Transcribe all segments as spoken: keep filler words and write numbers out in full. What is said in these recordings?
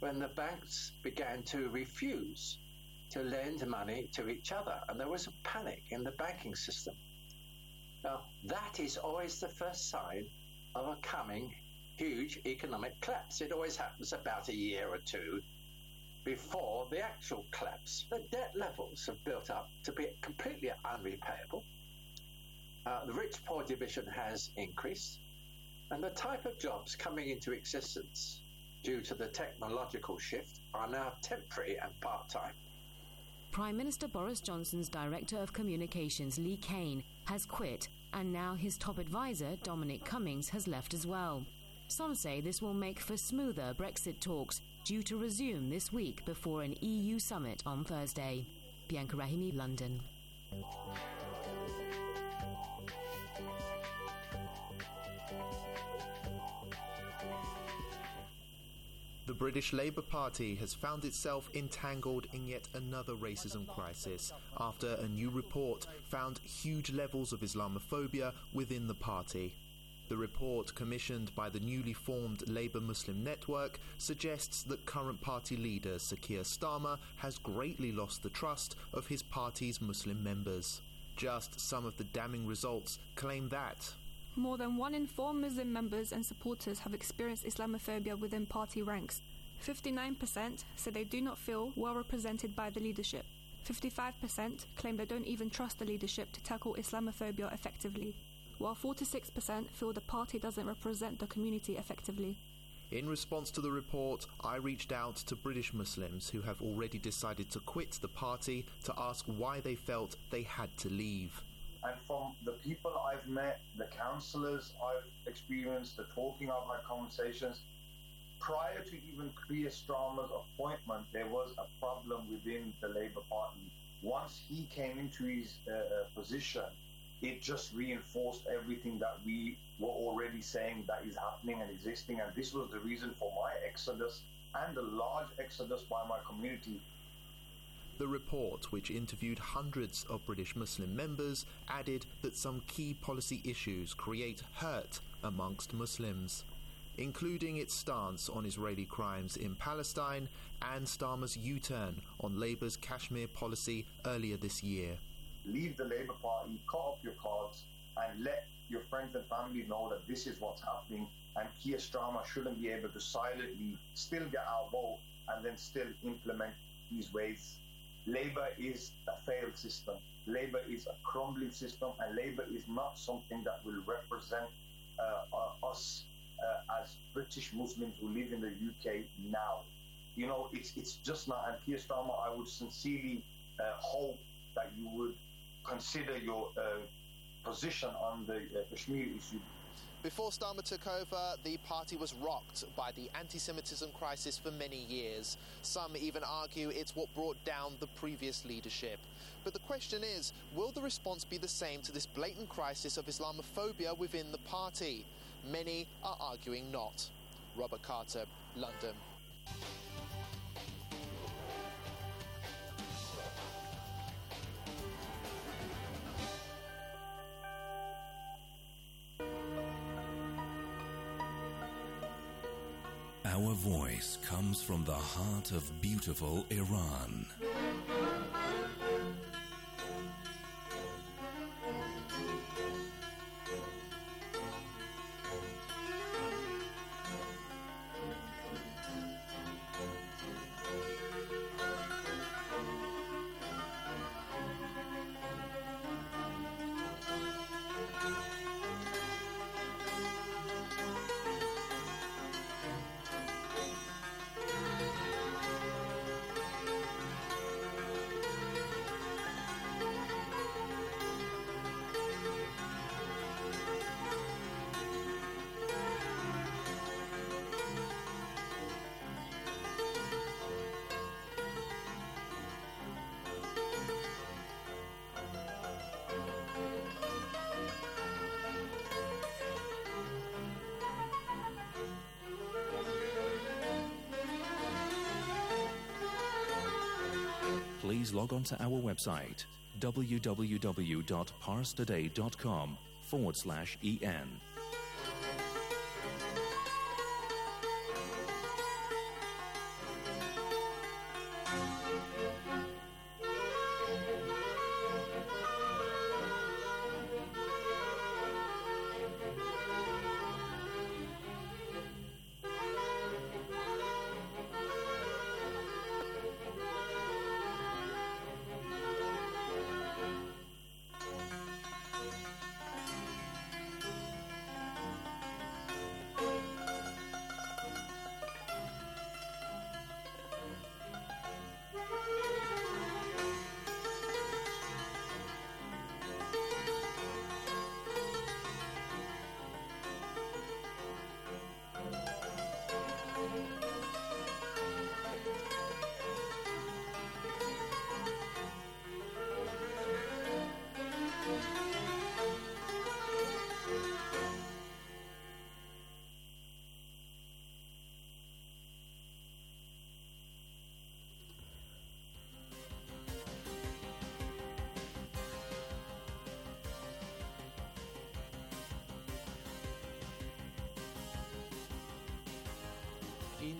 when the banks began to refuse to lend money to each other, and there was a panic in the banking system. Now, that is always the first sign of a coming huge economic collapse. It always happens about a year or two before the actual collapse. The debt levels have built up to be completely unrepayable. Uh, the rich-poor division has increased, and the type of jobs coming into existence due to the technological shift are now temporary and part-time. Prime Minister Boris Johnson's Director of Communications, Lee Cain, has quit, and now his top advisor, Dominic Cummings, has left as well. Some say this will make for smoother Brexit talks, due to resume this week before an E U summit on Thursday. Bianca Rahimi, London. The British Labour Party has found itself entangled in yet another racism crisis after a new report found huge levels of Islamophobia within the party. The report, commissioned by the newly formed Labour Muslim Network, suggests that current party leader Sir Keir Starmer has greatly lost the trust of his party's Muslim members. Just some of the damning results claim that more than one in four Muslim members and supporters have experienced Islamophobia within party ranks. fifty-nine percent say they do not feel well represented by the leadership. fifty-five percent claim they don't even trust the leadership to tackle Islamophobia effectively, while forty-six percent feel the party doesn't represent the community effectively. In response to the report, I reached out to British Muslims who have already decided to quit the party to ask why they felt they had to leave. And from the people I've met, the councillors I've experienced, the talking I've had conversations, prior to even Keir Starmer's appointment, there was a problem within the Labour Party. Once he came into his uh, position, it just reinforced everything that we were already saying that is happening and existing. And this was the reason for my exodus and the large exodus by my community. The report, which interviewed hundreds of British Muslim members, added that some key policy issues create hurt amongst Muslims, including its stance on Israeli crimes in Palestine and Starmer's U-turn on Labour's Kashmir policy earlier this year. Leave the Labour Party, cut up your cards, and let your friends and family know that this is what's happening, and Keir Starmer shouldn't be able to silently still get our vote and then still implement these ways. Labour is a failed system. Labour is a crumbling system, and Labour is not something that will represent uh, uh, us uh, as British Muslims who live in the U K now. You know, it's it's just not. And Keir Starmer, I would sincerely uh, hope that you would consider your uh, position on the uh, Kashmir issue. Before Starmer took over, the party was rocked by the anti-Semitism crisis for many years. Some even argue it's what brought down the previous leadership. But the question is, will the response be the same to this blatant crisis of Islamophobia within the party? Many are arguing not. Robert Carter, London. Our voice comes from the heart of beautiful Iran. Please log on to our website, www.parstoday.com forward slash en.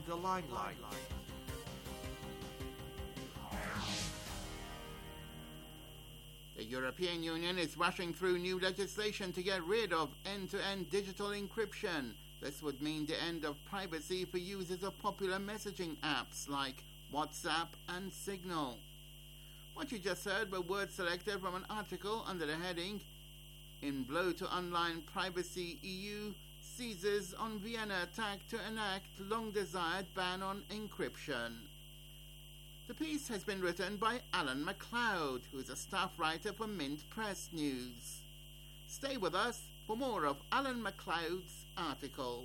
the limelight. The European Union is rushing through new legislation to get rid of end-to-end digital encryption. This would mean the end of privacy for users of popular messaging apps like WhatsApp and Signal. What you just heard were words selected from an article under the heading "In Blow to Online Privacy E U Seizes on Vienna Attack to Enact Long-Desired Ban on Encryption." The piece has been written by Alan MacLeod, who is a staff writer for Mint Press News. Stay with us for more of Alan MacLeod's article.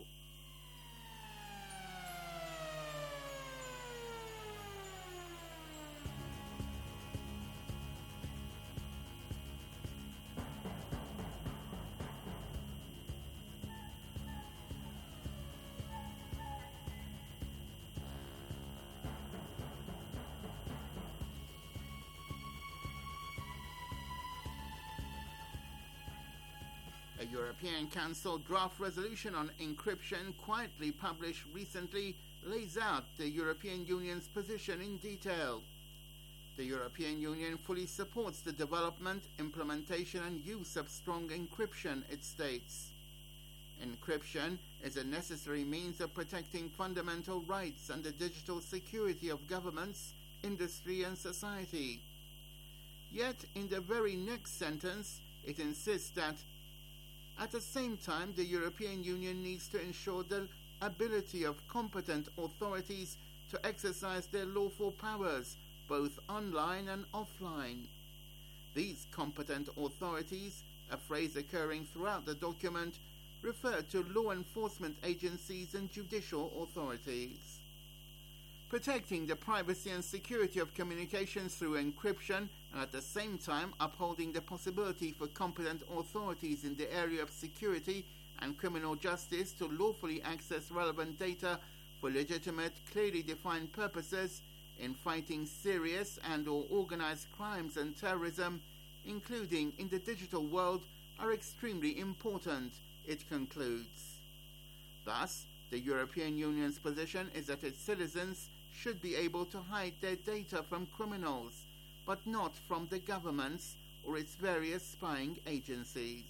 A European Council draft resolution on encryption, quietly published recently, lays out the European Union's position in detail. The European Union fully supports the development, implementation and use of strong encryption, it states. Encryption is a necessary means of protecting fundamental rights and the digital security of governments, industry and society. Yet, in the very next sentence, it insists that at the same time, the European Union needs to ensure the ability of competent authorities to exercise their lawful powers, both online and offline. These competent authorities, a phrase occurring throughout the document, refer to law enforcement agencies and judicial authorities. Protecting the privacy and security of communications through encryption and at the same time upholding the possibility for competent authorities in the area of security and criminal justice to lawfully access relevant data for legitimate, clearly defined purposes in fighting serious and or organized crimes and terrorism, including in the digital world, are extremely important, it concludes. Thus, the European Union's position is that its citizens should be able to hide their data from criminals, but not from the governments or its various spying agencies.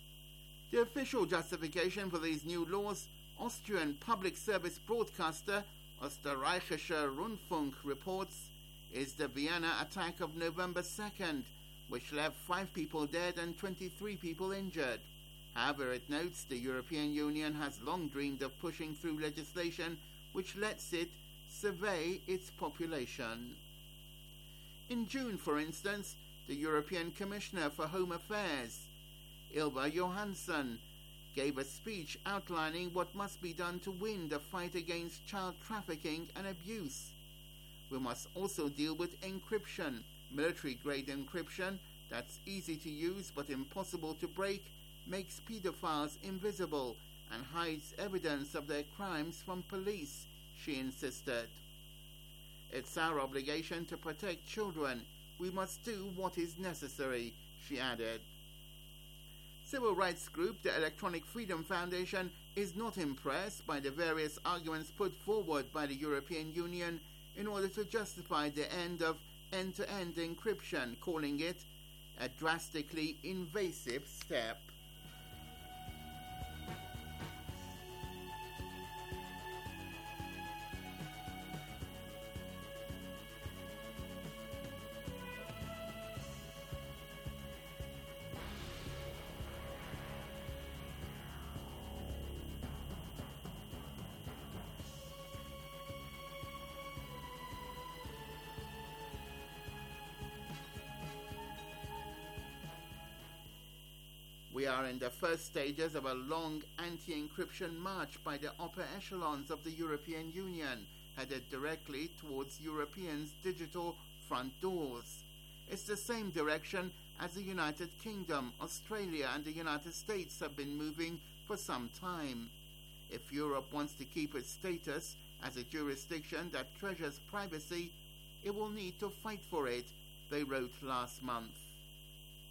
The official justification for these new laws, Austrian public service broadcaster Österreichischer Rundfunk reports, is the Vienna attack of November second, which left five people dead and twenty-three people injured. However, it notes the European Union has long dreamed of pushing through legislation which lets it survey its population. In June, for instance, the European Commissioner for Home Affairs, Ylva Johansson, gave a speech outlining what must be done to win the fight against child trafficking and abuse. We must also deal with encryption, military-grade encryption that's easy to use but impossible to break, makes pedophiles invisible and hides evidence of their crimes from police, she insisted. It's our obligation to protect children. We must do what is necessary, she added. Civil rights group the Electronic Freedom Foundation is not impressed by the various arguments put forward by the European Union in order to justify the end of end-to-end encryption, calling it a drastically invasive step. We are in the first stages of a long anti-encryption march by the upper echelons of the European Union, headed directly towards Europeans' digital front doors. It's the same direction as the United Kingdom, Australia and the United States have been moving for some time. If Europe wants to keep its status as a jurisdiction that treasures privacy, it will need to fight for it, they wrote last month.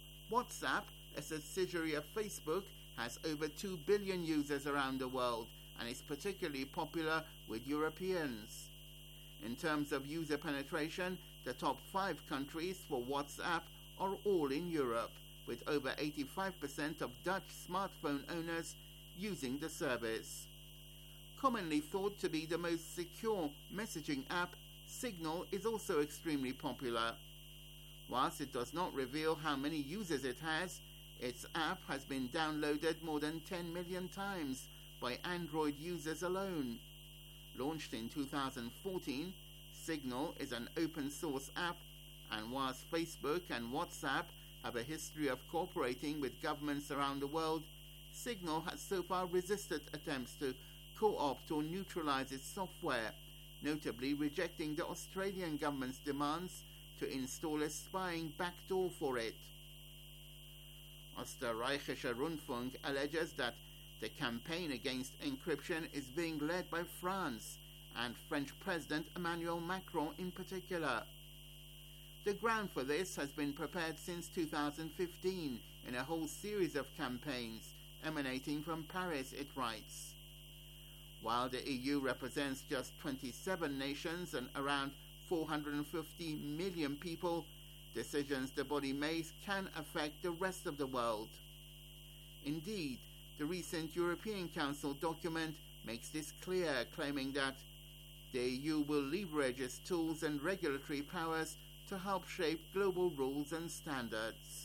WhatsApp, a subsidiary of Facebook, has over two billion users around the world and is particularly popular with Europeans. In terms of user penetration, the top five countries for WhatsApp are all in Europe, with over eighty-five percent of Dutch smartphone owners using the service. Commonly thought to be the most secure messaging app, Signal is also extremely popular. Whilst it does not reveal how many users it has, its app has been downloaded more than ten million times by Android users alone. Launched in two thousand fourteen, Signal is an open source app, and whilst Facebook and WhatsApp have a history of cooperating with governments around the world, Signal has so far resisted attempts to co-opt or neutralize its software, notably rejecting the Australian government's demands to install a spying backdoor for it. Österreichischer Rundfunk alleges that the campaign against encryption is being led by France and French President Emmanuel Macron in particular. The ground for this has been prepared since two thousand fifteen in a whole series of campaigns emanating from Paris, it writes. While the E U represents just twenty-seven nations and around four hundred fifty million people, decisions the body makes can affect the rest of the world. Indeed, the recent European Council document makes this clear, claiming that the E U will leverage its tools and regulatory powers to help shape global rules and standards.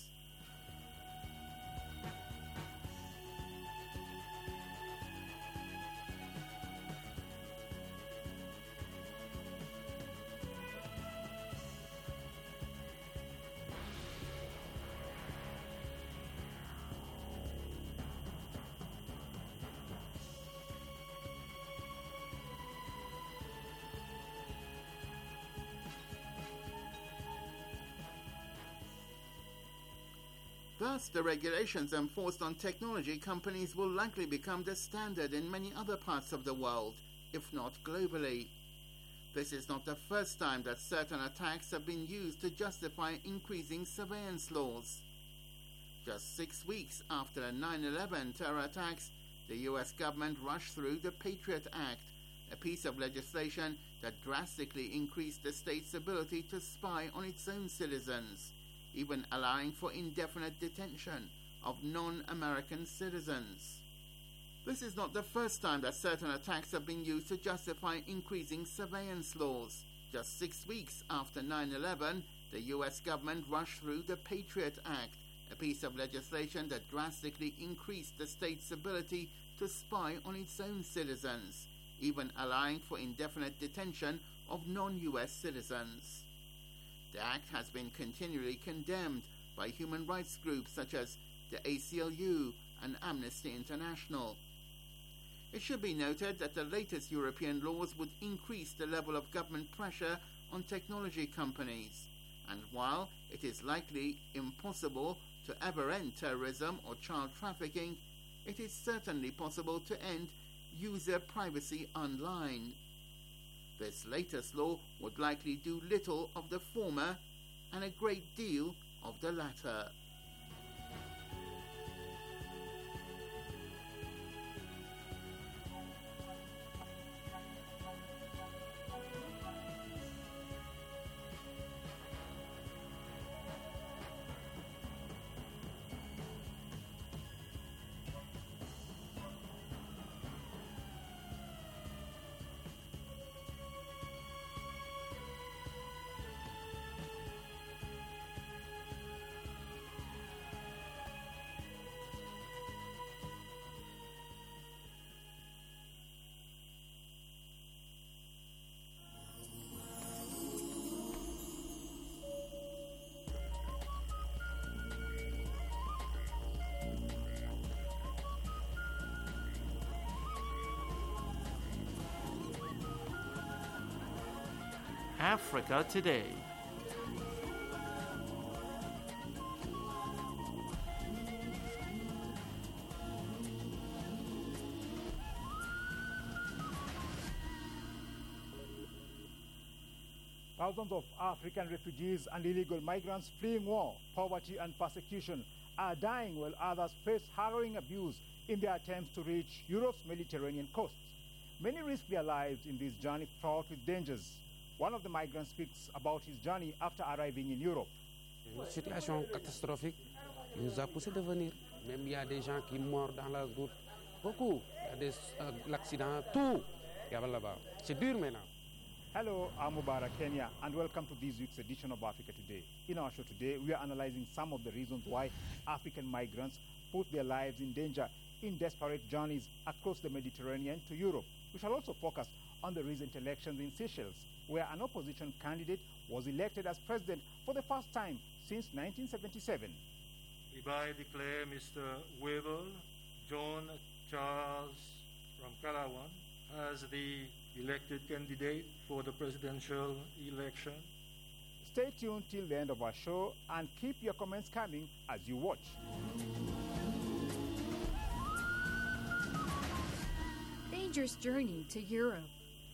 Thus, the regulations enforced on technology companies will likely become the standard in many other parts of the world, if not globally. This is not the first time that certain attacks have been used to justify increasing surveillance laws. Just six weeks after the nine eleven terror attacks, the U S government rushed through the Patriot Act, a piece of legislation that drastically increased the state's ability to spy on its own citizens, even allowing for indefinite detention of non-American citizens. This is not the first time that certain attacks have been used to justify increasing surveillance laws. Just six weeks after nine eleven, the U S government rushed through the Patriot Act, a piece of legislation that drastically increased the state's ability to spy on its own citizens, even allowing for indefinite detention of non-U S citizens. The act has been continually condemned by human rights groups such as the A C L U and Amnesty International. It should be noted that the latest European laws would increase the level of government pressure on technology companies, and while it is likely impossible to ever end terrorism or child trafficking, it is certainly possible to end user privacy online. This latest law would likely do little of the former and a great deal of the latter. Africa Today. Thousands of African refugees and illegal migrants fleeing war, poverty and persecution are dying while others face harrowing abuse in their attempts to reach Europe's Mediterranean coasts. Many risk their lives in this journey fraught with dangers. One of the migrants speaks about his journey after arriving in Europe. Une situation catastrophique nous a poussé de venir. Même il y a des gens qui meurent dans la route. Beaucoup. Il y a des euh, accidents, tout. Il y a là-bas. C'est dur maintenant. Hello, I'm Mubarak Kenya, and welcome to this week's edition of Africa Today. In our show today, we are analyzing some of the reasons why African migrants put their lives in danger in desperate journeys across the Mediterranean to Europe. We shall also focus on the recent elections in Seychelles, where an opposition candidate was elected as president for the first time since nineteen seventy-seven. Hereby declare Mister Webel John Charles from Kalawan as the elected candidate for the presidential election. Stay tuned till the end of our show and keep your comments coming as you watch. Dangerous journey to Europe.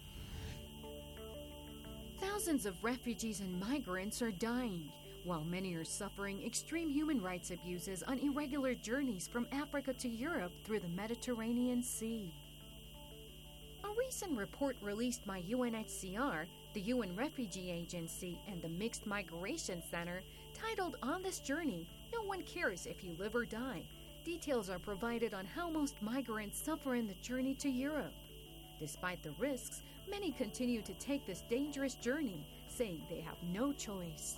Thousands of refugees and migrants are dying, while many are suffering extreme human rights abuses on irregular journeys from Africa to Europe through the Mediterranean Sea. A recent report released by U N H C R, the U N Refugee Agency, and the Mixed Migration Center, titled On This Journey, No One Cares If You Live or Die. Details are provided on how most migrants suffer in the journey to Europe. Despite the risks, many continue to take this dangerous journey, saying they have no choice.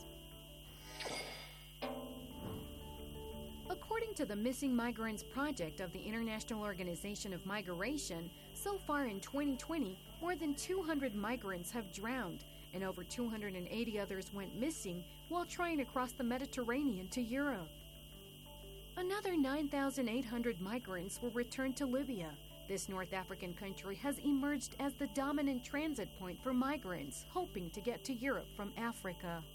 According to the Missing Migrants Project of the International Organization of Migration, so far in twenty twenty, more than two hundred migrants have drowned, and over two hundred eighty others went missing while trying to cross the Mediterranean to Europe. Another nine thousand eight hundred migrants were returned to Libya. This North African country has emerged as the dominant transit point for migrants hoping to get to Europe from Africa.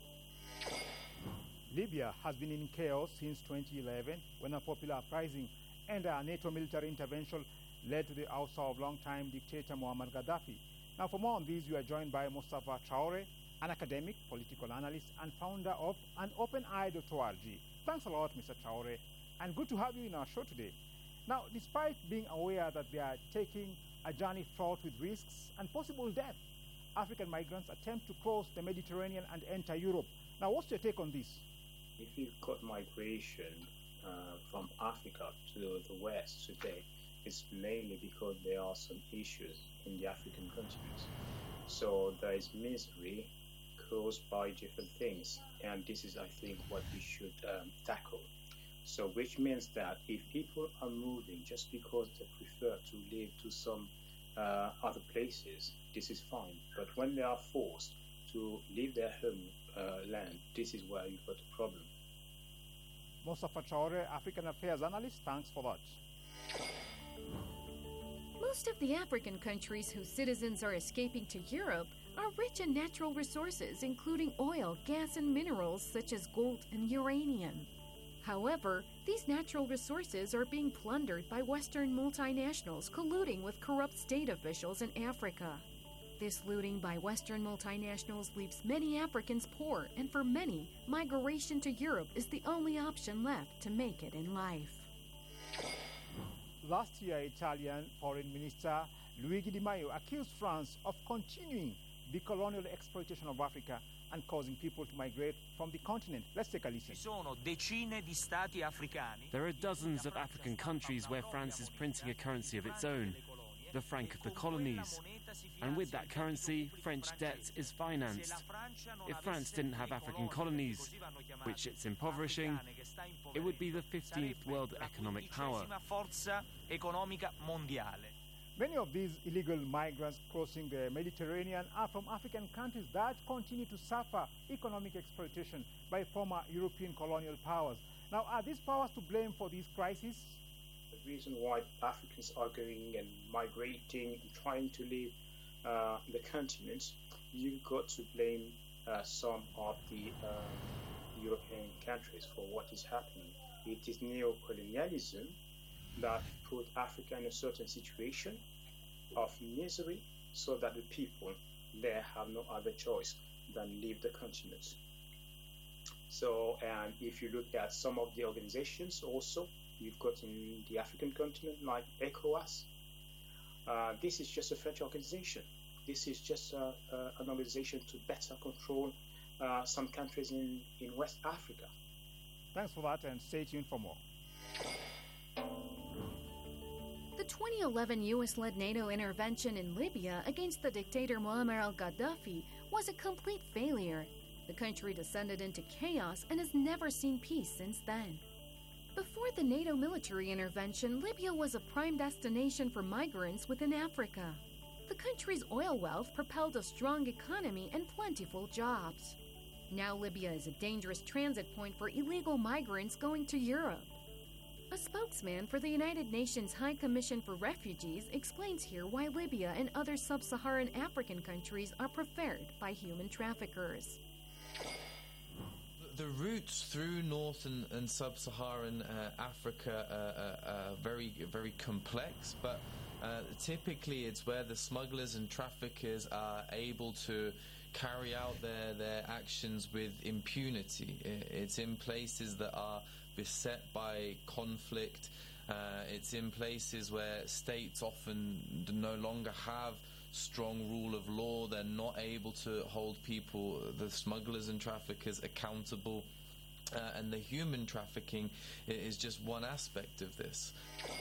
Libya has been in chaos since twenty eleven, when a popular uprising and a NATO military intervention led to the ouster of longtime dictator Muammar Gaddafi. Now, for more on this, we are joined by Mustafa Traore, an academic, political analyst, and founder of an open eye dot org. Thanks a lot, Mister Traore, and good to have you in our show today. Now, despite being aware that they are taking a journey fraught with risks and possible death, African migrants attempt to cross the Mediterranean and enter Europe. Now, what's your take on this? If you've got migration uh, from Africa to the West today, it's mainly because there are some issues in the African continent. So there is misery caused by different things, and this is, I think, what we should um, tackle. So which means that if people are moving just because they prefer to live to some uh, other places, this is fine. But when they are forced to leave their home uh, land, this is where you've got a problem. Mustafa Traore, African Affairs Analyst, thanks for that. Most of the African countries whose citizens are escaping to Europe are rich in natural resources, including oil, gas, and minerals such as gold and uranium. However, these natural resources are being plundered by Western multinationals colluding with corrupt state officials in Africa. This looting by Western multinationals leaves many Africans poor, and for many, migration to Europe is the only option left to make it in life. Last year, Italian Foreign Minister Luigi Di Maio accused France of continuing the colonial exploitation of Africa and causing people to migrate from the continent. Let's take a listen. There are dozens of African countries where France is printing a currency of its own, the franc of the colonies. And with that currency, French debt is financed. If France didn't have African colonies, which it's impoverishing, it would be the fifteenth world economic power. Many of these illegal migrants crossing the Mediterranean are from African countries that continue to suffer economic exploitation by former European colonial powers. Now, are these powers to blame for this crisis? The reason why Africans are going and migrating and trying to leave uh, the continent, you've got to blame uh, some of the uh, European countries for what is happening. It is neocolonialism that put Africa in a certain situation of misery so that the people there have no other choice than leave the continent. So, and if you look at some of the organizations also, you've got in the African continent like ECOWAS, uh, this is just a French organization. This is just uh, uh, an organization to better control uh, some countries in, in West Africa. Thanks for that, and stay tuned for more. The twenty eleven U S-led NATO intervention in Libya against the dictator Muammar al-Gaddafi was a complete failure. The country descended into chaos and has never seen peace since then. Before the NATO military intervention, Libya was a prime destination for migrants within Africa. The country's oil wealth propelled a strong economy and plentiful jobs. Now Libya is a dangerous transit point for illegal migrants going to Europe. A spokesman for the United Nations High Commission for Refugees explains here why Libya and other sub-Saharan African countries are preferred by human traffickers. The routes through North and, and Sub-Saharan uh, Africa are uh, uh, uh, very, very complex, but uh, typically it's where the smugglers and traffickers are able to carry out their, their actions with impunity. It's in places that are beset by conflict. Uh, it's in places where states often no longer have strong rule of law. They're not able to hold people, the smugglers and traffickers, accountable. Uh, and the human trafficking is just one aspect of this.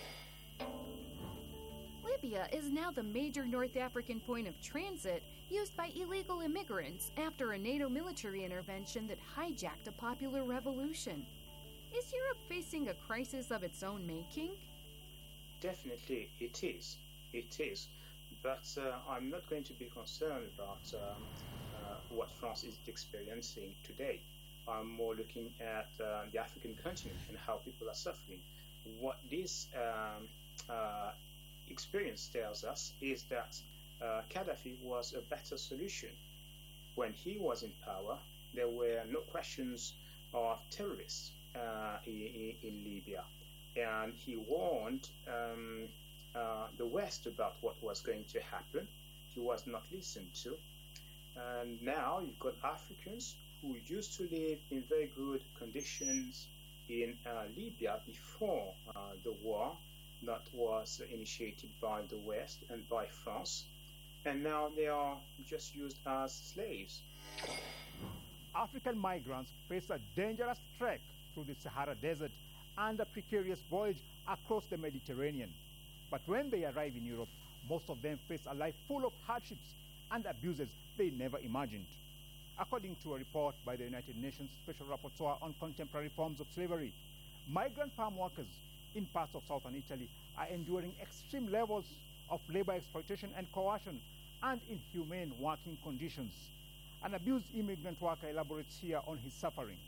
Libya is now the major North African point of transit used by illegal immigrants after a NATO military intervention that hijacked a popular revolution. Is Europe facing a crisis of its own making? Definitely it is. It is. But uh, I'm not going to be concerned about um, uh, what France is experiencing today. I'm more looking at uh, the African continent and how people are suffering. What this um, uh, experience tells us is that uh, Gaddafi was a better solution. When he was in power, there were no questions of terrorists uh, in, in Libya. And he warned um, uh, the West about what was going to happen. He was not listened to. And now you've got Africans who used to live in very good conditions in uh, Libya before uh, the war that was initiated by the West and by France, and now they are just used as slaves. African migrants face a dangerous trek through the Sahara Desert and a precarious voyage across the Mediterranean. But when they arrive in Europe, most of them face a life full of hardships and abuses they never imagined. According to a report by the United Nations Special Rapporteur on Contemporary Forms of Slavery, migrant farm workers in parts of southern Italy are enduring extreme levels of labor exploitation and coercion and inhumane working conditions. An abused immigrant worker elaborates here on his suffering.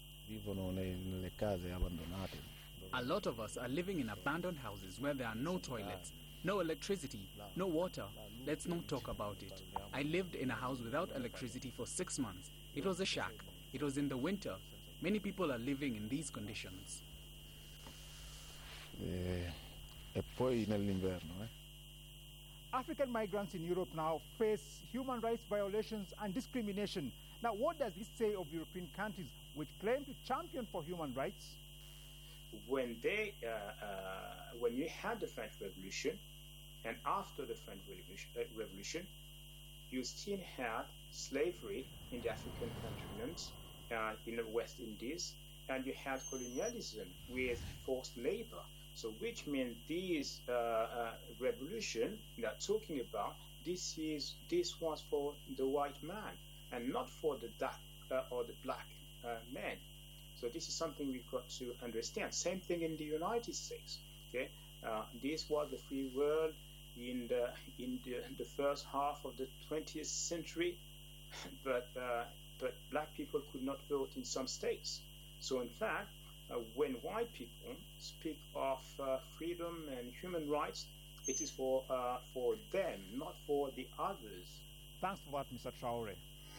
A lot of us are living in abandoned houses where there are no toilets, no electricity, no water. Let's not talk about it. I lived in a house without electricity for six months. It was a shack. It was in the winter. Many people are living in these conditions. E poi nell'inverno, eh? African migrants in Europe now face human rights violations and discrimination. Now, what does this say of European countries which claim to champion for human rights? When they, uh, uh, when you had the French Revolution, and after the French Revolution, uh, Revolution you still had slavery in the African continent, uh, in the West Indies, and you had colonialism with forced labor. So which means this uh, uh, revolution they're talking about, this is this was for the white man and not for the dark uh, or the black uh, man. So this is something we've got to understand. Same thing in the United States. Okay, uh, this was the free world in the in the, the first half of the twentieth century, but uh, but black people could not vote in some states. So in fact, Uh, when white people speak of uh, freedom and human rights, it is for uh, for them, not for the others. Thanks for that, Mister Traore.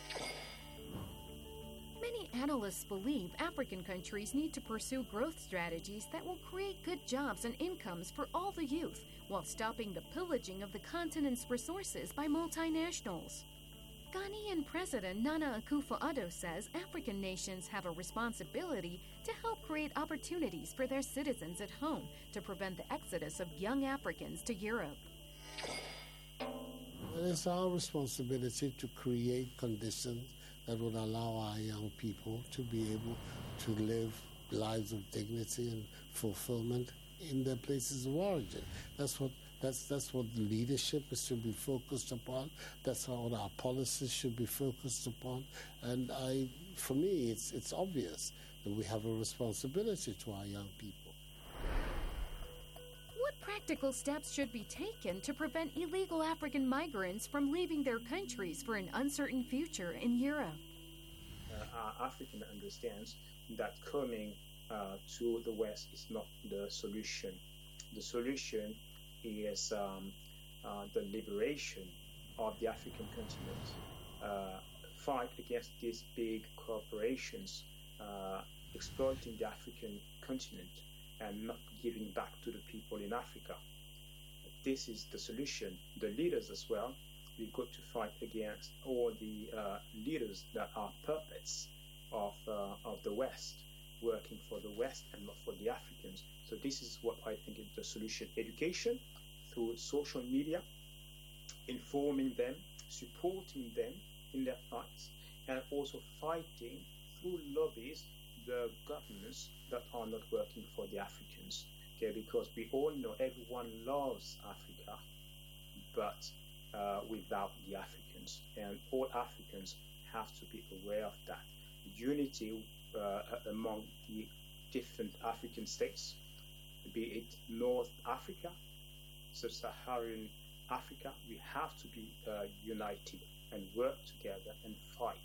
Many analysts believe African countries need to pursue growth strategies that will create good jobs and incomes for all the youth, while stopping the pillaging of the continent's resources by multinationals. Ghanaian President Nana Akufo-Addo says African nations have a responsibility to help create opportunities for their citizens at home to prevent the exodus of young Africans to Europe. It's our responsibility to create conditions that would allow our young people to be able to live lives of dignity and fulfillment in their places of origin. That's what that's that's what the leadership should be focused upon. That's what our policies should be focused upon. And I, for me, it's it's obvious that we have a responsibility to our young people. What practical steps should be taken to prevent illegal African migrants from leaving their countries for an uncertain future in Europe? Uh, our African understands that coming uh, to the West is not the solution. The solution is um, uh, the liberation of the African continent, uh, fight against these big corporations uh, exploiting the African continent and not giving back to the people in Africa. This is the solution. The leaders as well, we've got to fight against all the uh, leaders that are puppets of, uh, of the West, working for the West and not for the Africans. So this is what I think is the solution. Education through social media, informing them, supporting them in their fights, and also fighting through lobbies the governments that are not working for the Africans. Okay, because we all know everyone loves Africa, but uh, without the Africans, and all Africans have to be aware of that. Unity uh, among the different African states, be it North Africa, Sub-Saharan Africa, we have to be uh, united and work together and fight.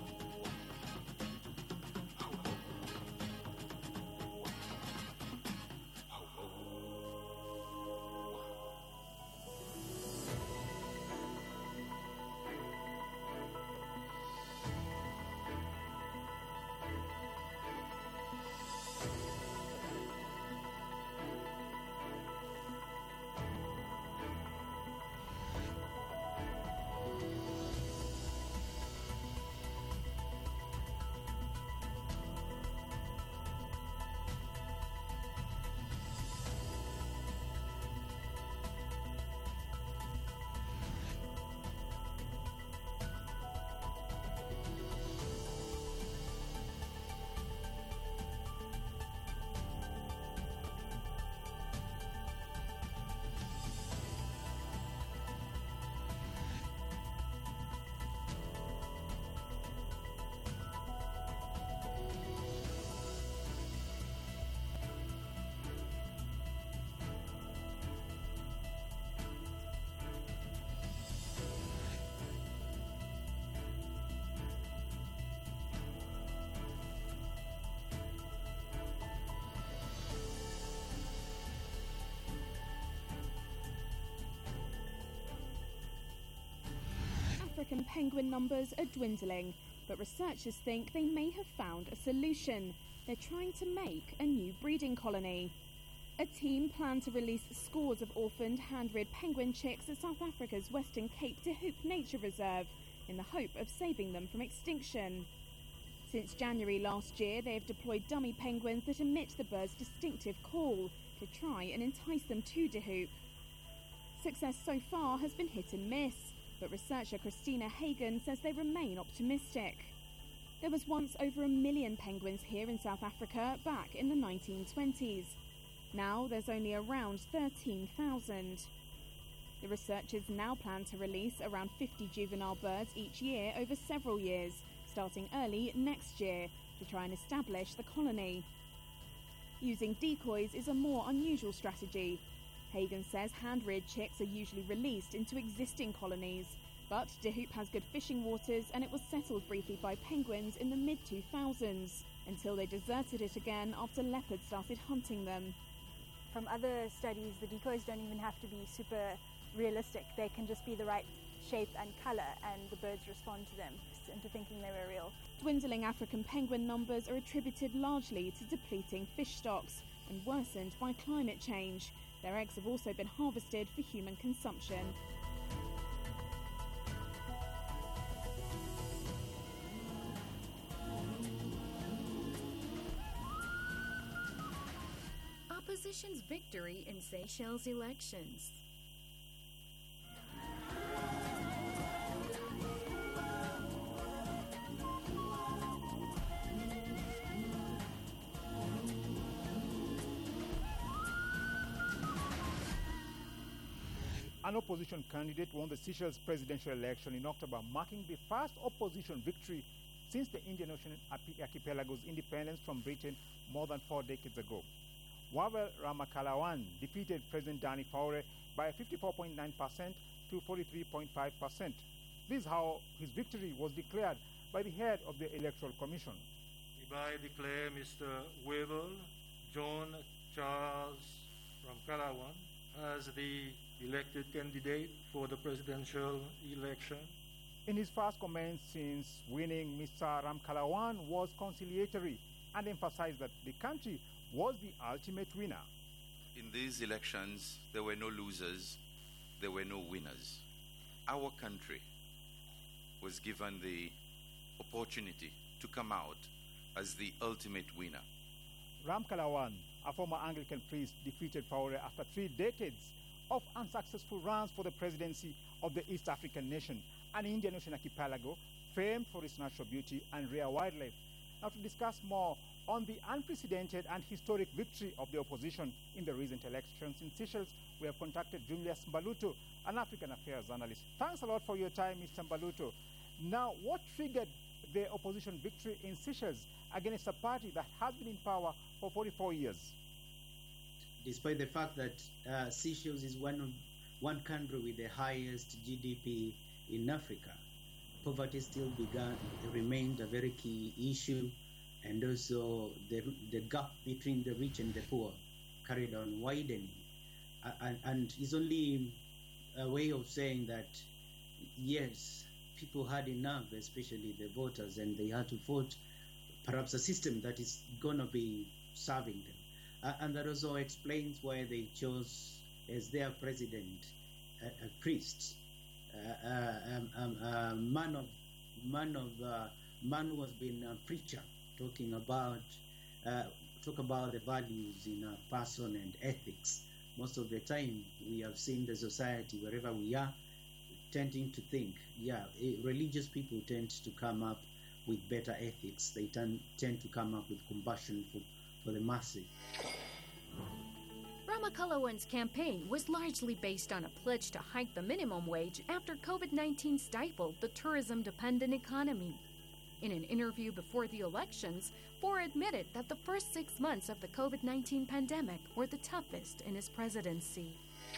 African penguin numbers are dwindling, but researchers think they may have found a solution. They're trying to make a new breeding colony. A team planned to release scores of orphaned hand-reared penguin chicks at South Africa's Western Cape de Hoop Nature Reserve in the hope of saving them from extinction. Since January last year, they have deployed dummy penguins that emit the bird's distinctive call to try and entice them to de Hoop. Success so far has been hit and miss, but researcher Christina Hagen says they remain optimistic. There was once over a million penguins here in South Africa back in the nineteen twenties. Now there's only around thirteen thousand. The researchers now plan to release around fifty juvenile birds each year over several years, starting early next year, to try and establish the colony. Using decoys is a more unusual strategy. Hagen says hand-reared chicks are usually released into existing colonies, but De Hoop has good fishing waters and it was settled briefly by penguins in the mid two thousands, until they deserted it again after leopards started hunting them. From other studies, the decoys don't even have to be super realistic. They can just be the right shape and colour, and the birds respond to them into thinking they were real. Dwindling African penguin numbers are attributed largely to depleting fish stocks and worsened by climate change. Their eggs have also been harvested for human consumption. opposition's victory in Seychelles elections. An opposition candidate won the Seychelles presidential election in October, marking the first opposition victory since the Indian Ocean archipelago's independence from Britain more than four decades ago. Wavel Ramakalawan defeated President Dani Faure by fifty-four point nine percent to forty-three point five percent. This is how his victory was declared by the head of the Electoral Commission. Hereby declare Mister Wavel John Charles Ramkalawan as the elected candidate for the presidential election. In his first comments since winning, Mister Ramkalawan was conciliatory and emphasized that the country was the ultimate winner. In these elections, there were no losers, there were no winners. Our country was given the opportunity to come out as the ultimate winner. Ramkalawan, a former Anglican priest, defeated Faure after three decades of unsuccessful runs for the presidency of the East African nation, an Indian Ocean archipelago famed for its natural beauty and rare wildlife. Now, to discuss more on the unprecedented and historic victory of the opposition in the recent elections in Seychelles, we have contacted Julius Mbaluto, an African affairs analyst. Thanks a lot for your time, Mister Mbaluto. Now, what triggered the opposition victory in Seychelles against a party that has been in power for forty-four years? Despite the fact that uh, Seychelles is one of one country with the highest G D P in Africa, poverty still began, remained a very key issue, and also the, the gap between the rich and the poor carried on widening. Uh, and, and it's only a way of saying that, yes, people had enough, especially the voters, and they had to vote perhaps a system that is going to be serving them. Uh, and that also explains why they chose as their president a, a priest, uh, uh, um, um, a man of man of uh, man who has been a preacher, talking about uh, talk about the values in a person and ethics. Most of the time, we have seen the society wherever we are tending to think, yeah, religious people tend to come up with better ethics. They tend tend to come up with compassion for. for the masses. Ramakalawan's campaign was largely based on a pledge to hike the minimum wage after COVID nineteen stifled the tourism-dependent economy. In an interview before the elections, Faure admitted that the first six months of the COVID nineteen pandemic were the toughest in his presidency.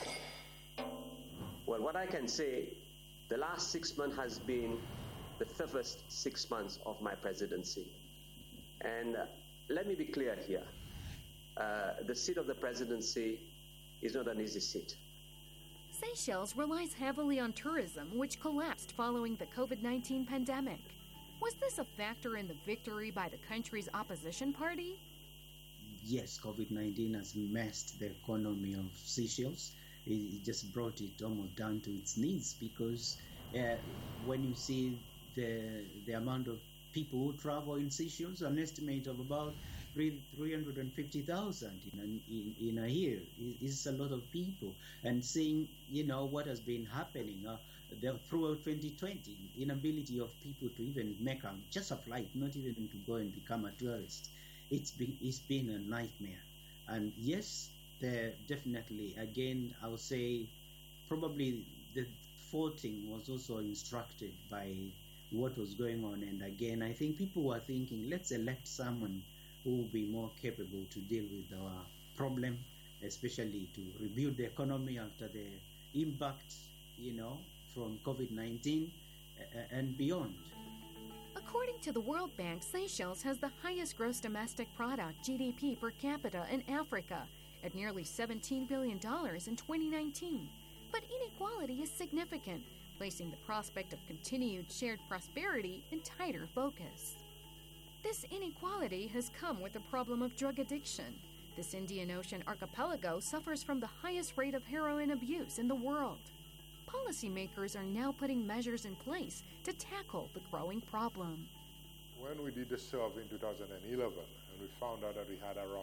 Well, what I can say, the last six months has been the toughest six months of my presidency. And uh, let me be clear here. Uh, the seat of the presidency is not an easy seat. Seychelles relies heavily on tourism, which collapsed following the COVID nineteen pandemic. Was this a factor in the victory by the country's opposition party? Yes, COVID nineteen has messed the economy of Seychelles. It just brought it almost down to its knees because uh, when you see the the amount of people who travel in Seychelles, an estimate of about three hundred fifty thousand in, in, in a year is a lot of people. And seeing, you know, what has been happening uh, throughout twenty twenty, inability of people to even make a, just a flight, not even to go and become a tourist. It's been, it's been a nightmare. And yes, there definitely, again, I would say probably the voting was also instructed by what was going on. And again, I think people were thinking, let's elect someone who will be more capable to deal with our problem, especially to rebuild the economy after the impact, you know, from COVID nineteen and beyond. According to the World Bank, Seychelles has the highest gross domestic product, G D P per capita, in Africa, at nearly seventeen billion dollars in twenty nineteen. But inequality is significant, placing the prospect of continued shared prosperity in tighter focus. This inequality has come with the problem of drug addiction. This Indian Ocean archipelago suffers from the highest rate of heroin abuse in the world. Policymakers are now putting measures in place to tackle the growing problem. When we did the survey in two thousand eleven, and we found out that we had around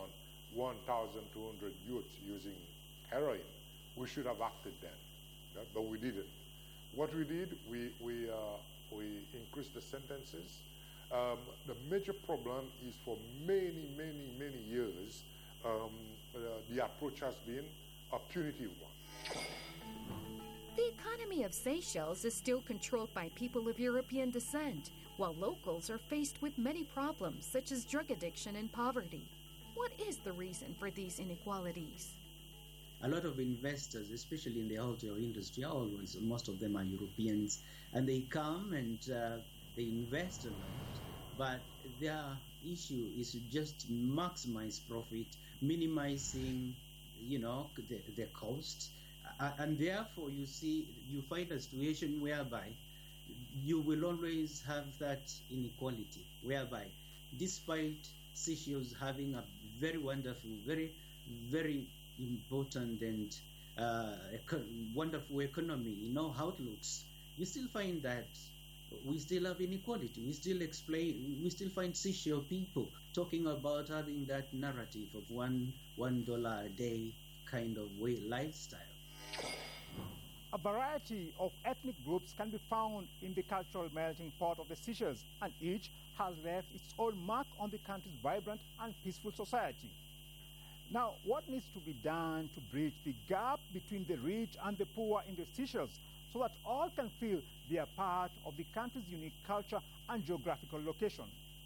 one thousand two hundred youths using heroin, we should have acted then, yeah? But we didn't. What we did, we, we, uh, we increased the sentences. Um, the major problem is for many, many, many years, um, uh, the approach has been a punitive one. The economy of Seychelles is still controlled by people of European descent, while locals are faced with many problems such as drug addiction and poverty. What is the reason for these inequalities? A lot of investors, especially in the hotel industry, always, most of them are Europeans, and they come and uh, they invest a lot, but their issue is to just maximize profit, minimizing, you know, the, the cost, uh, and therefore you see, you find a situation whereby you will always have that inequality, whereby despite Seychelles having a very wonderful, very, very important and uh, eco wonderful economy, you know, outlooks, you still find that we still have inequality. We still explain, we still find Seychelles people talking about having that narrative of one one dollar a day kind of way lifestyle. A variety of ethnic groups can be found in the cultural melting pot of the Seychelles, and each has left its own mark on the country's vibrant and peaceful society. Now, what needs to be done to bridge the gap between the rich and the poor in the Seychelles so that all can feel they are part of the country's unique culture and geographical location?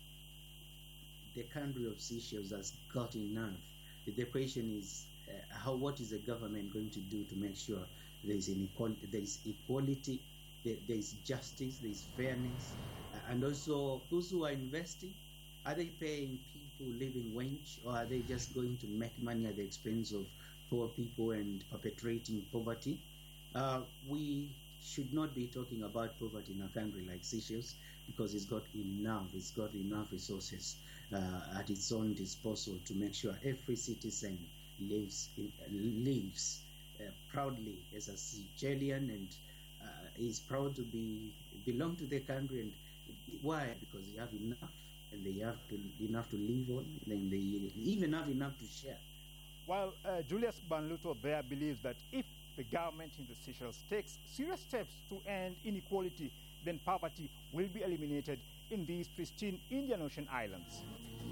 The country of Seychelles has got enough. The question is, uh, how, what is the government going to do to make sure there is inequality, there is equality, there, there is justice, there is fairness, uh, and also those who are investing, are they paying people living wage, or are they just going to make money at the expense of poor people and perpetrating poverty? Uh, we should not be talking about poverty in a country like Seychelles, because it's got enough, it's got enough resources uh, at its own disposal to make sure every citizen lives in, uh, lives uh, proudly as a Seychellian and uh, is proud to be belong to the country. And why? Because they have enough, and they have to, enough to live on, and they even have enough to share. While uh, Julius Banluto there believes that if the government in the Seychelles takes serious steps to end inequality, then poverty will be eliminated in these pristine Indian Ocean islands.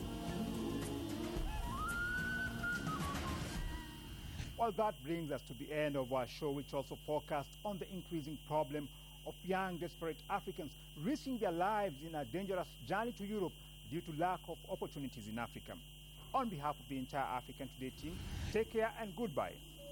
Well, that brings us to the end of our show, which also focused on the increasing problem of young, desperate Africans risking their lives in a dangerous journey to Europe due to lack of opportunities in Africa. On behalf of the entire African Today team, take care and goodbye.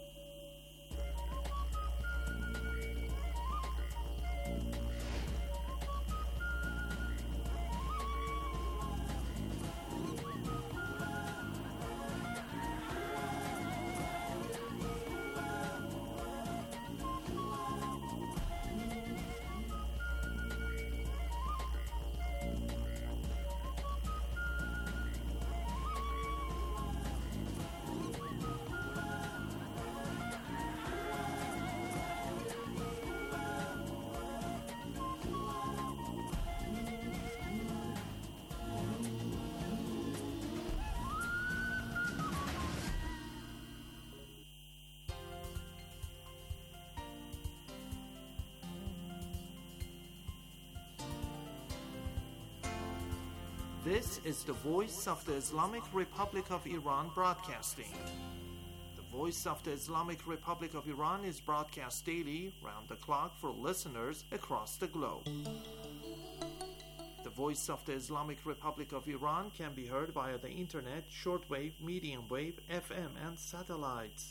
This is the Voice of the Islamic Republic of Iran broadcasting. The Voice of the Islamic Republic of Iran is broadcast daily, round the clock, for listeners across the globe. The Voice of the Islamic Republic of Iran can be heard via the internet, shortwave, medium wave, F M, and satellites.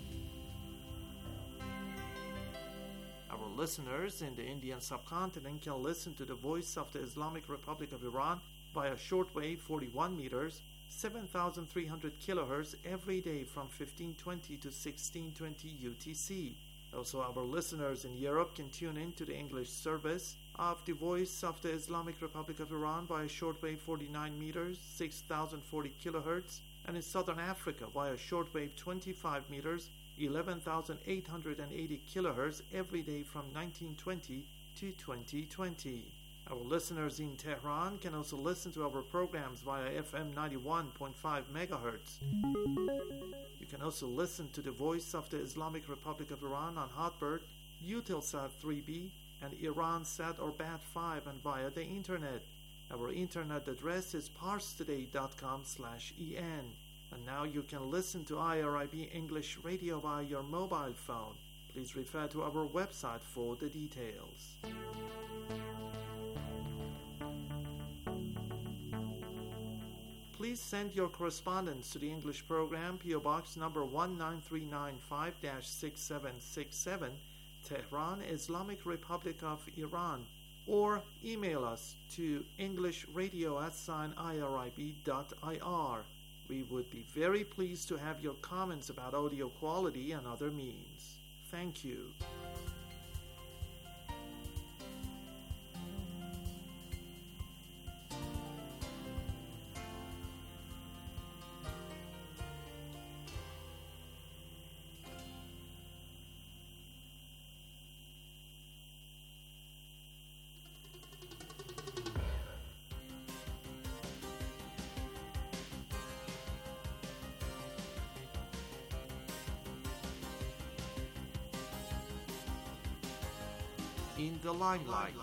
Our listeners in the Indian subcontinent can listen to the Voice of the Islamic Republic of Iran via shortwave forty-one meters, seven thousand three hundred kilohertz every day from fifteen twenty to sixteen twenty U T C. Also, our listeners in Europe can tune in to the English service of the Voice of the Islamic Republic of Iran via shortwave forty-nine meters, six thousand forty kilohertz, and in Southern Africa via shortwave twenty-five meters, eleven thousand eight hundred eighty kilohertz every day from nineteen twenty to twenty twenty. Our listeners in Tehran can also listen to our programs via F M ninety-one point five megahertz. You can also listen to the Voice of the Islamic Republic of Iran on Hotbird, Eutelsat three B, and Iransat or Bat five, and via the internet. Our internet address is parstoday.com slash en. And now you can listen to I R I B English Radio via your mobile phone. Please refer to our website for the details. Please send your correspondence to the English program, P O Box number one nine three nine five dash six seven six seven, Tehran, Islamic Republic of Iran, or email us to englishradio at sign irib dot ir. We would be very pleased to have your comments about audio quality and other means. Thank you. In the limelight.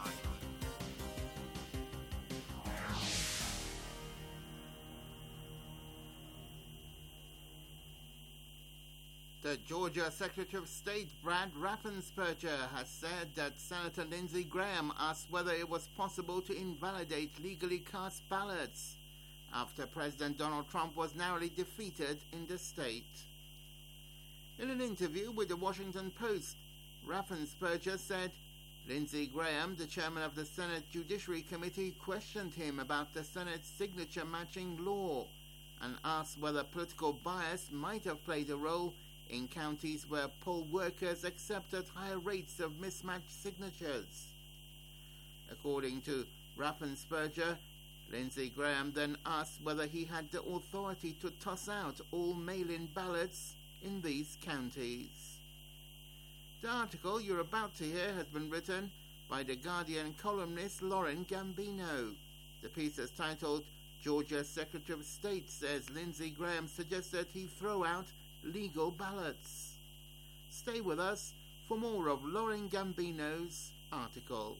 The Georgia Secretary of State Brad Raffensperger has said that Senator Lindsey Graham asked whether it was possible to invalidate legally cast ballots after President Donald Trump was narrowly defeated in the state. In an interview with the Washington Post, Raffensperger said Lindsey Graham, the chairman of the Senate Judiciary Committee, questioned him about the Senate's signature matching law and asked whether political bias might have played a role in counties where poll workers accepted higher rates of mismatched signatures. According to Raffensperger, Lindsey Graham then asked whether he had the authority to toss out all mail-in ballots in these counties. The article you're about to hear has been written by The Guardian columnist Lauren Gambino. The piece is titled, Georgia Secretary of State says Lindsey Graham suggested he throw out legal ballots. Stay with us for more of Lauren Gambino's article.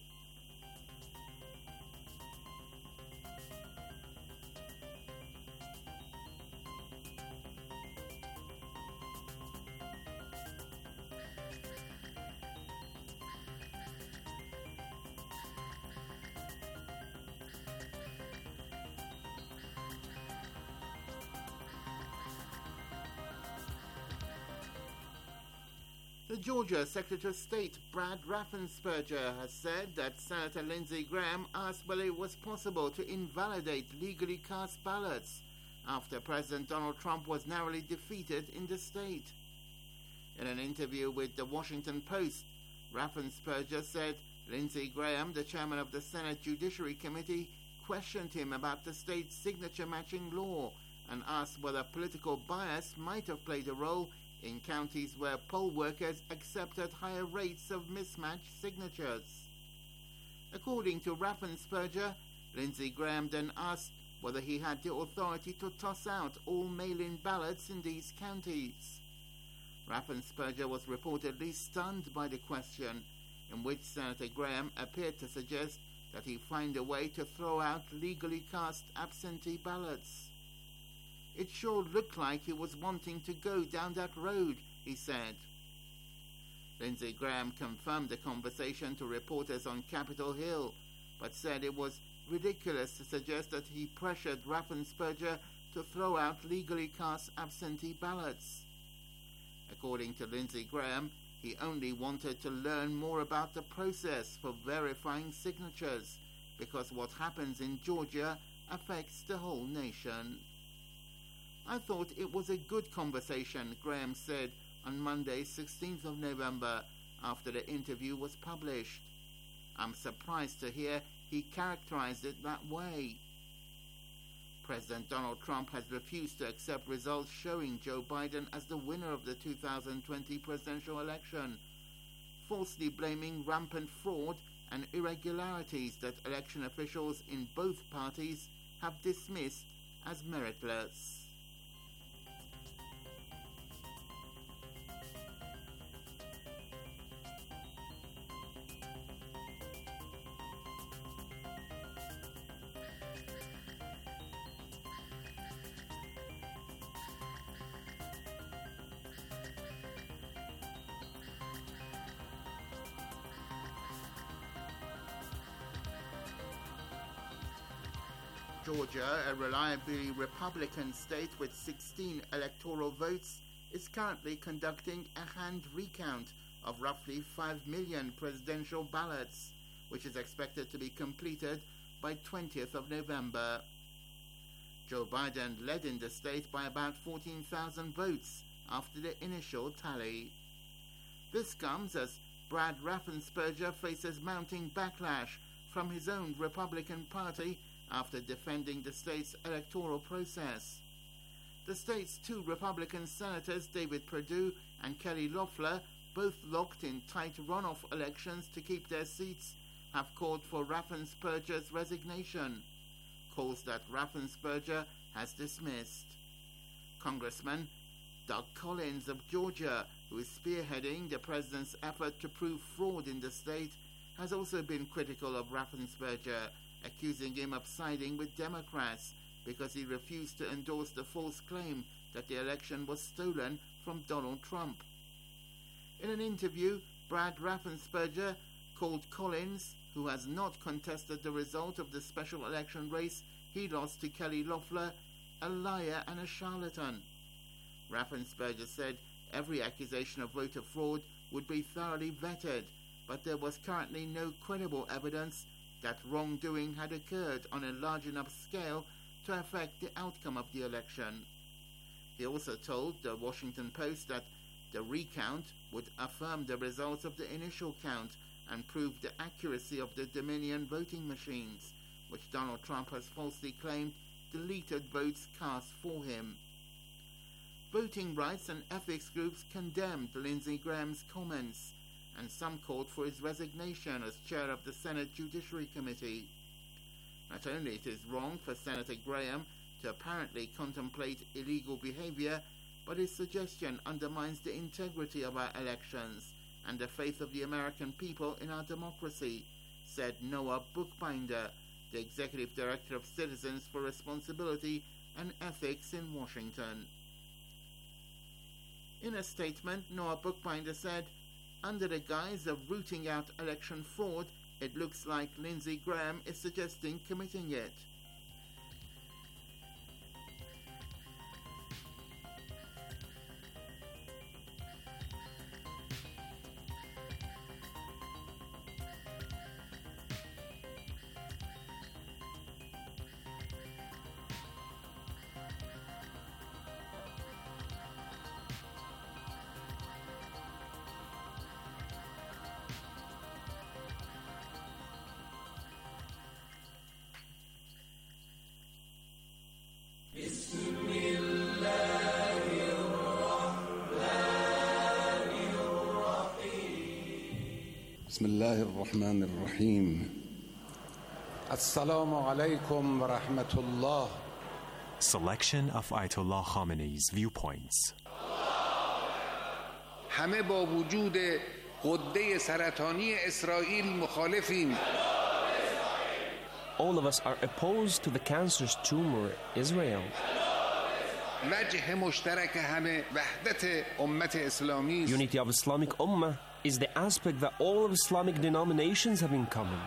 The Georgia Secretary of State Brad Raffensperger has said that Senator Lindsey Graham asked whether it was possible to invalidate legally cast ballots after President Donald Trump was narrowly defeated in the state. In an interview with the Washington Post, Raffensperger said Lindsey Graham, the chairman of the Senate Judiciary Committee, questioned him about the state's signature matching law and asked whether political bias might have played a role in counties where poll workers accepted higher rates of mismatched signatures. According to Raffensperger, Lindsey Graham then asked whether he had the authority to toss out all mail-in ballots in these counties. Raffensperger was reportedly stunned by the question, in which Senator Graham appeared to suggest that he find a way to throw out legally cast absentee ballots. It sure looked like he was wanting to go down that road, he said. Lindsey Graham confirmed the conversation to reporters on Capitol Hill, but said it was ridiculous to suggest that he pressured Raffensperger to throw out legally cast absentee ballots. According to Lindsey Graham, he only wanted to learn more about the process for verifying signatures, because what happens in Georgia affects the whole nation. I thought it was a good conversation, Graham said on Monday, sixteenth of November, after the interview was published. I'm surprised to hear he characterized it that way. President Donald Trump has refused to accept results showing Joe Biden as the winner of the two thousand twenty presidential election, falsely blaming rampant fraud and irregularities that election officials in both parties have dismissed as meritless. Georgia, a reliably Republican state with sixteen electoral votes, is currently conducting a hand recount of roughly five million presidential ballots, which is expected to be completed by twentieth of November. Joe Biden led in the state by about fourteen thousand votes after the initial tally. This comes as Brad Raffensperger faces mounting backlash from his own Republican Party after defending the state's electoral process. The state's two Republican senators, David Perdue and Kelly Loeffler, both locked in tight runoff elections to keep their seats, have called for Raffensperger's resignation, calls that Raffensperger has dismissed. Congressman Doug Collins of Georgia, who is spearheading the president's effort to prove fraud in the state, has also been critical of Raffensperger, accusing him of siding with Democrats because he refused to endorse the false claim that the election was stolen from Donald Trump. In an interview, Brad Raffensperger called Collins, who has not contested the result of the special election race he lost to Kelly Loeffler, a liar and a charlatan. Raffensperger said every accusation of voter fraud would be thoroughly vetted, but there was currently no credible evidence that wrongdoing had occurred on a large enough scale to affect the outcome of the election. He also told the Washington Post that the recount would affirm the results of the initial count and prove the accuracy of the Dominion voting machines, which Donald Trump has falsely claimed deleted votes cast for him. Voting rights and ethics groups condemned Lindsey Graham's comments, and some called for his resignation as chair of the Senate Judiciary Committee. Not only it is wrong for Senator Graham to apparently contemplate illegal behavior, but his suggestion undermines the integrity of our elections and the faith of the American people in our democracy, said Noah Bookbinder, the executive director of Citizens for Responsibility and Ethics in Washington. In a statement, Noah Bookbinder said, "Under the guise of rooting out election fraud, it looks like Lindsey Graham is suggesting committing it." بسم الله الرحمن الرحيم السلام عليكم ورحمة الله. Selection of Ayatollah Khamenei's viewpoints. همه با وجود غده سرطانی اسرائیل مخالفیم. All of us are opposed to the cancerous tumor Israel. وجه مشترک همه وحدت امت اسلامی. Unity of Islamic Ummah is the aspect that all of Islamic denominations have in common.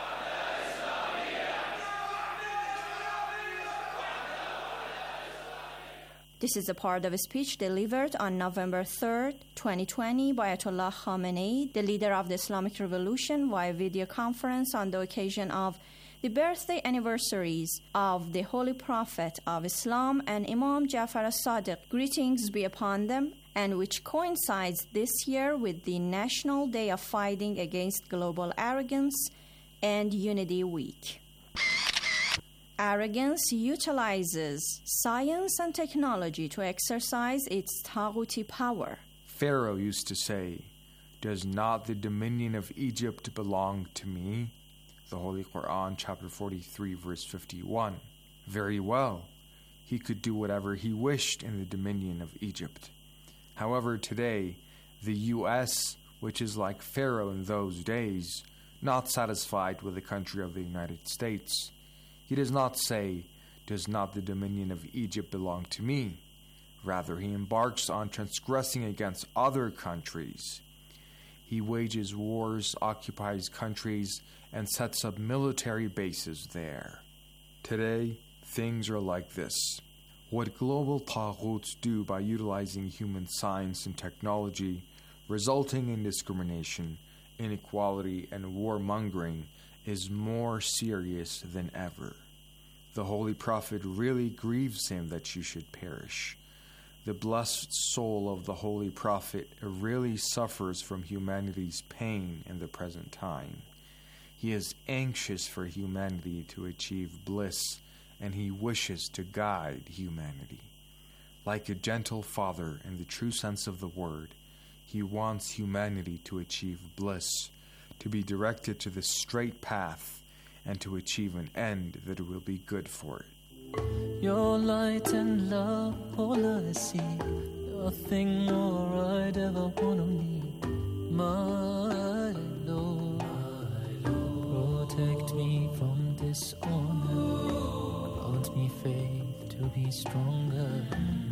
This is a part of a speech delivered on November third, twenty twenty by Ayatollah Khamenei, the leader of the Islamic Revolution, via video conference on the occasion of the birthday anniversaries of the Holy Prophet of Islam and Imam Jafar as-Sadiq, greetings be upon them, and which coincides this year with the National Day of Fighting Against Global Arrogance and Unity Week. Arrogance utilizes science and technology to exercise its taghuti power. Pharaoh used to say, Does not the dominion of Egypt belong to me? The Holy Quran, chapter forty-three, verse fifty-one. Very well. He could do whatever he wished in the dominion of Egypt. However, today, the U S, which is like Pharaoh in those days, not satisfied with the country of the United States, he does not say, "Does not the dominion of Egypt belong to me?" Rather, he embarks on transgressing against other countries. He wages wars, occupies countries, and sets up military bases there. Today, things are like this. What global taghuts do by utilizing human science and technology, resulting in discrimination, inequality, and warmongering, is more serious than ever. The Holy Prophet really grieves him that you should perish. The blessed soul of the Holy Prophet really suffers from humanity's pain in the present time. He is anxious for humanity to achieve bliss, and he wishes to guide humanity. Like a gentle father in the true sense of the word, he wants humanity to achieve bliss, to be directed to the straight path, and to achieve an end that will be good for it. Your light and love, all I see, nothing more I'd ever wanna need. My Lord, protect me from dishonor, grant me faith to be stronger.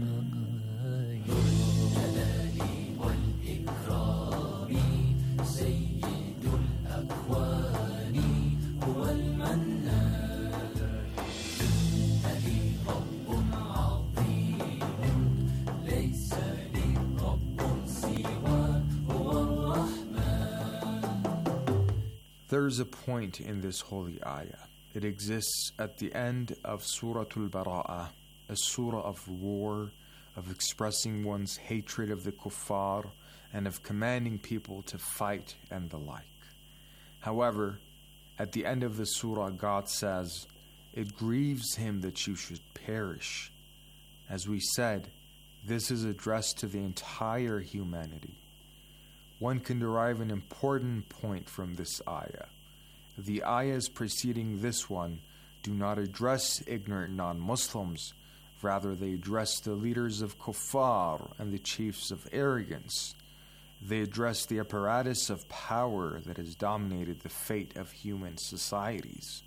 There is a point in this holy ayah. It exists at the end of Surah Al-Bara'ah, a surah of war, of expressing one's hatred of the kuffar, and of commanding people to fight and the like. However, at the end of the surah, God says, "It grieves him that you should perish." As we said, this is addressed to the entire humanity. One can derive an important point from this ayah. The ayahs preceding this one do not address ignorant non-Muslims, rather they address the leaders of kuffar and the chiefs of arrogance. They address the apparatus of power that has dominated the fate of human societies.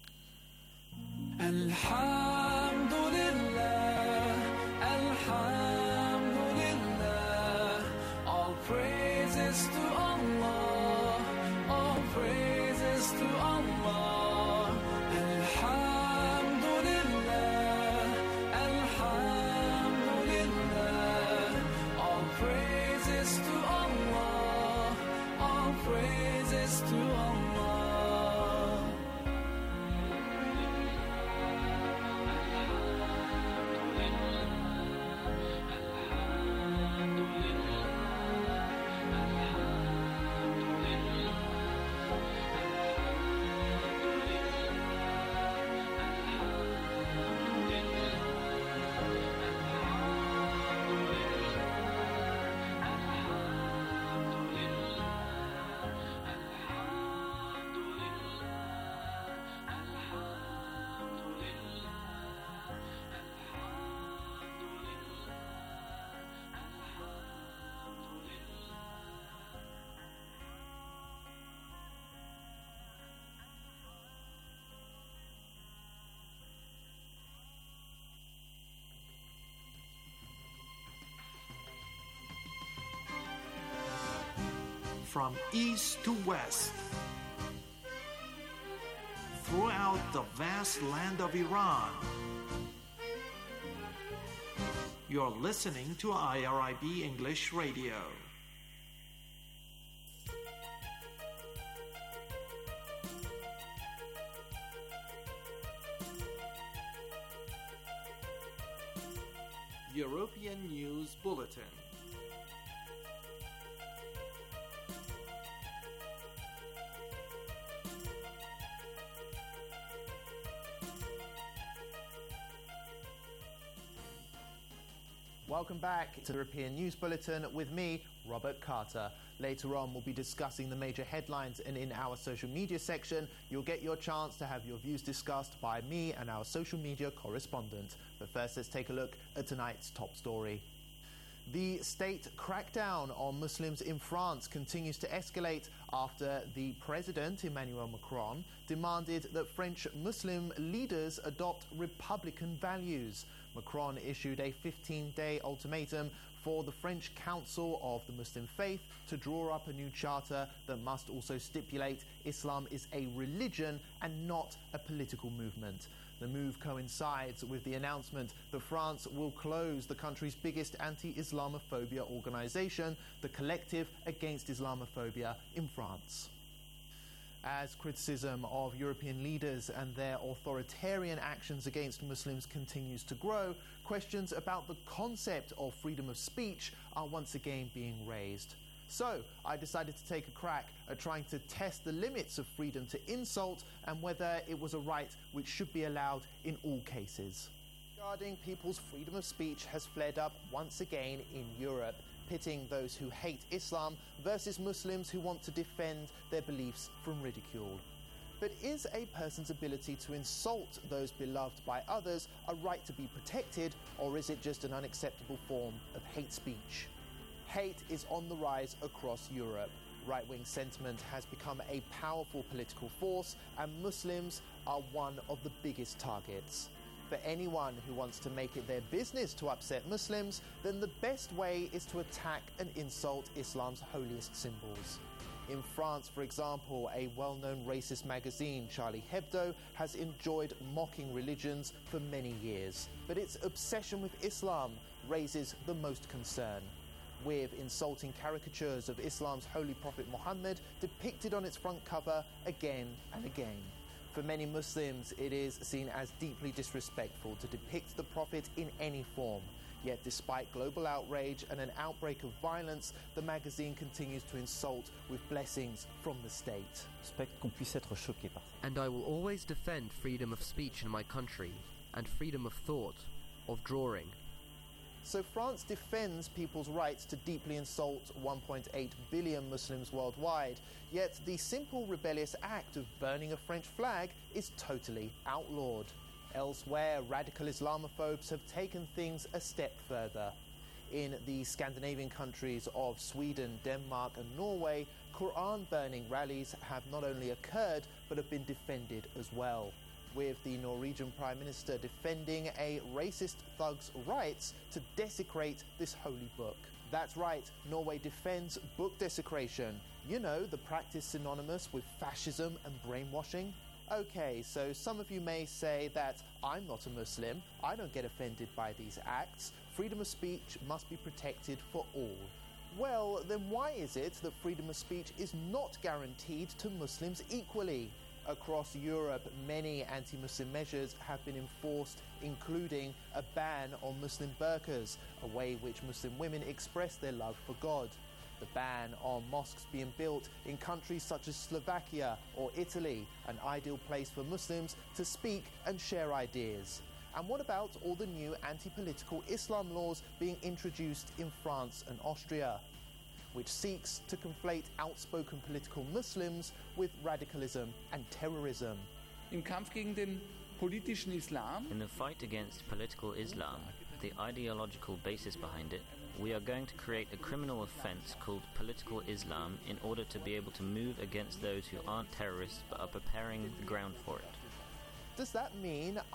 Alhamdulillah, Alhamdulillah, all praises to Allah, all praises to Allah. Alhamdulillah, Alhamdulillah, all praises to Allah, all praises to Allah. From east to west, throughout the vast land of Iran. You're listening to I R I B English Radio. European News Bulletin. Welcome back to the European News Bulletin with me, Robert Carter. Later on, we'll be discussing the major headlines, and in our social media section, you'll get your chance to have your views discussed by me and our social media correspondent. But first, let's take a look at tonight's top story. The state crackdown on Muslims in France continues to escalate after the president, Emmanuel Macron, demanded that French Muslim leaders adopt Republican values. Macron issued a fifteen-day ultimatum for the French Council of the Muslim Faith to draw up a new charter that must also stipulate Islam is a religion and not a political movement. The move coincides with the announcement that France will close the country's biggest anti-Islamophobia organization, the Collective Against Islamophobia in France. As criticism of European leaders and their authoritarian actions against Muslims continues to grow, questions about the concept of freedom of speech are once again being raised. So, I decided to take a crack at trying to test the limits of freedom to insult and whether it was a right which should be allowed in all cases. Regarding people's freedom of speech has flared up once again in Europe, pitting those who hate Islam versus Muslims who want to defend their beliefs from ridicule. But is a person's ability to insult those beloved by others a right to be protected, or is it just an unacceptable form of hate speech? Hate is on the rise across Europe. Right-wing sentiment has become a powerful political force, and Muslims are one of the biggest targets. For anyone who wants to make it their business to upset Muslims, then the best way is to attack and insult Islam's holiest symbols. In France, for example, a well-known racist magazine, Charlie Hebdo, has enjoyed mocking religions for many years. But its obsession with Islam raises the most concern, with insulting caricatures of Islam's holy prophet Muhammad depicted on its front cover again and again. For many Muslims, it is seen as deeply disrespectful to depict the prophet in any form. Yet despite global outrage and an outbreak of violence, the magazine continues to insult with blessings from the state. And I will always defend freedom of speech in my country, and freedom of thought, of drawing. So France defends people's rights to deeply insult one point eight billion Muslims worldwide, yet the simple rebellious act of burning a French flag is totally outlawed. Elsewhere, radical Islamophobes have taken things a step further. In the Scandinavian countries of Sweden, Denmark and Norway, Quran-burning rallies have not only occurred, but have been defended as well, with the Norwegian Prime Minister defending a racist thug's rights to desecrate this holy book. That's right, Norway defends book desecration. You know, the practice synonymous with fascism and brainwashing. Okay, so some of you may say that I'm not a Muslim, I don't get offended by these acts, freedom of speech must be protected for all. Well, then why is it that freedom of speech is not guaranteed to Muslims equally? Across Europe, many anti-Muslim measures have been enforced, including a ban on Muslim burqas, a way which Muslim women express their love for God. The ban on mosques being built in countries such as Slovakia or Italy, an ideal place for Muslims to speak and share ideas. And what about all the new anti-political Islam laws being introduced in France and Austria, which seeks to conflate outspoken political Muslims with radicalism and terrorism? Im Kampf gegen den politischen Islam, in the fight against political Islam, the ideological basis behind it, we are going to create a criminal offence called political Islam in order to be able to move against those who aren't terrorists but are preparing the ground for it. Does that mean